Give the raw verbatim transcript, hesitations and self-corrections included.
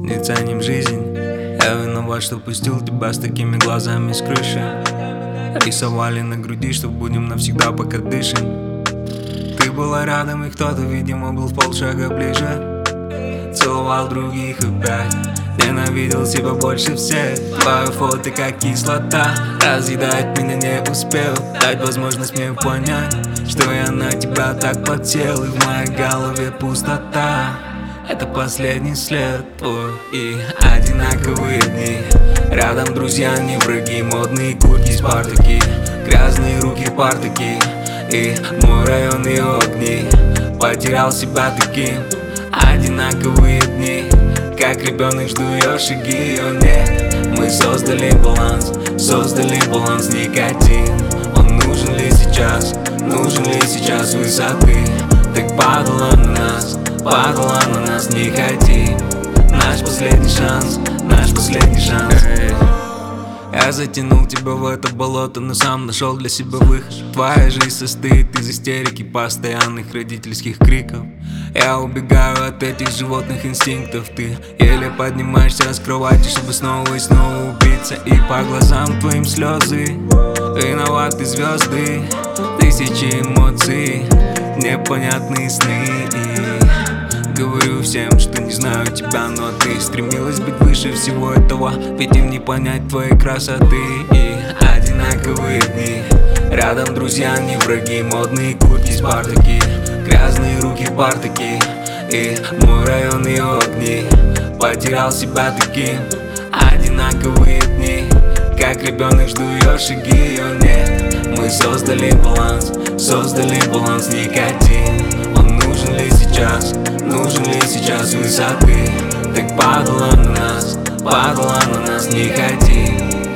не ценим жизнь. Я виноват, что пустил тебя с такими глазами с крыши. Рисовали на груди, что будем навсегда, пока дышим. Ты была рядом, и кто-то, видимо, был в полшага ближе. Целовал других опять, ненавидел себя больше всех. Твои фото как кислота, разъедать меня не успел. Дать возможность мне понять, что я на тебя так подсел. И в моей голове пустота. Это последний след твой и одинаковые дни. Рядом друзья, не враги, модные куртки, спартаки, грязные руки, партаки. И мой район и огни. Потерял себя таким. Одинаковые дни, как ребенок жду ее шаги, о нет. Мы создали баланс, создали баланс, никотин. Он нужен ли сейчас, нужен ли сейчас высоты? Так падала на нас, падала на нас, не ходи. Наш последний шанс, наш последний шанс. Я затянул тебя в это болото, но сам нашел для себя выход. Твоя жизнь состоит из истерики, постоянных родительских криков. Я убегаю от этих животных инстинктов. Ты еле поднимаешься с кровати, чтобы снова и снова убиться. И по глазам твоим слезы, виноваты звезды. Тысячи эмоций, непонятные сны. И говорю всем, что не знаю тебя, но ты стремилась быть выше всего этого. Ведь им не понять твоей красоты. И одинаковые дни, рядом друзья, не враги, модные куртки, спартаки, грязные руки, партаки. И мой район и огни. Потерял себя таким. Одинаковые дни, как ребенок жду ее шаги, о нет. Мы создали баланс, создали баланс, никотин. Он нужен ли сейчас, нужен ли сейчас высоты? Так падала на нас, падала на нас, не ходи.